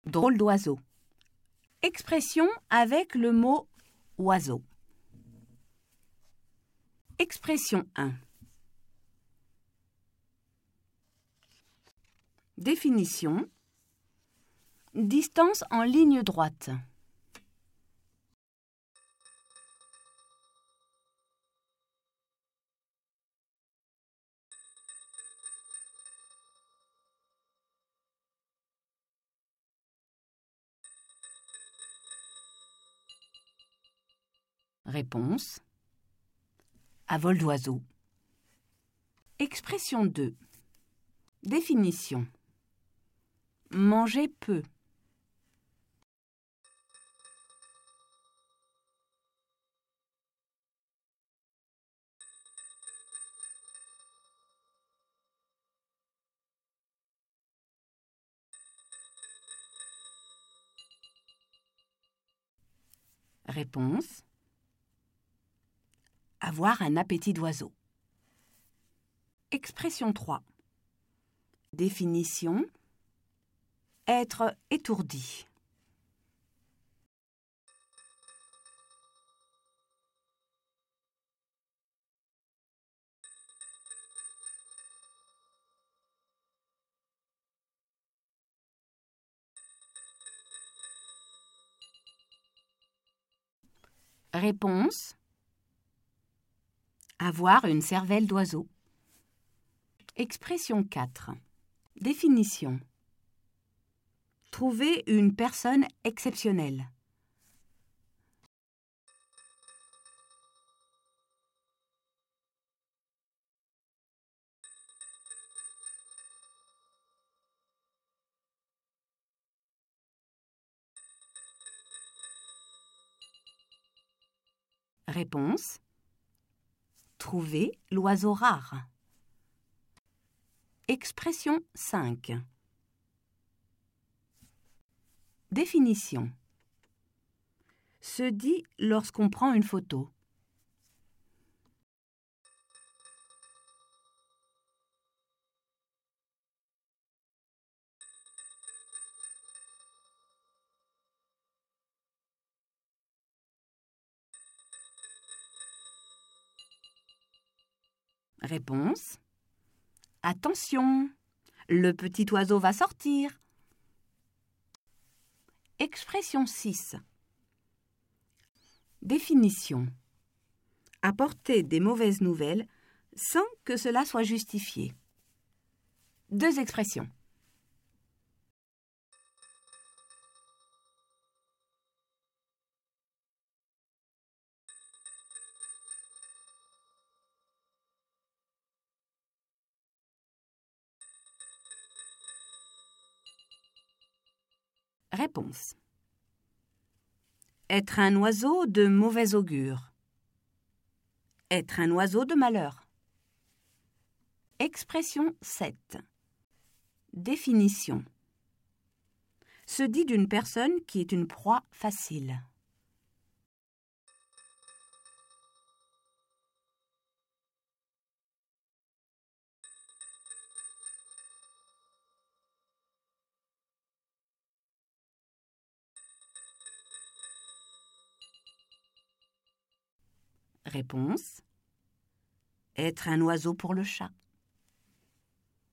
Drôle d'oiseau. Expression avec le mot oiseau. Expression 1. Définition. Distance en ligne droite. Réponse. À vol d'oiseau. Expression 2. Définition. Manger peu. Réponse. Avoir un appétit d'oiseau. Expression 3. Définition. Être étourdi. Réponse. Avoir une cervelle d'oiseau. Expression 4. Définition. Trouver une personne exceptionnelle. Réponse. Trouver l'oiseau rare. Expression 5. Définition. Se dit lorsqu'on prend une photo. Réponse. Attention, le petit oiseau va sortir. Expression 6. Définition. Apporter des mauvaises nouvelles sans que cela soit justifié. 2 expressions. Réponse. Être un oiseau de mauvais augure. Être un oiseau de malheur. Expression 7. Définition. Se dit d'une personne qui est une proie facile. Réponse. Être un oiseau pour le chat.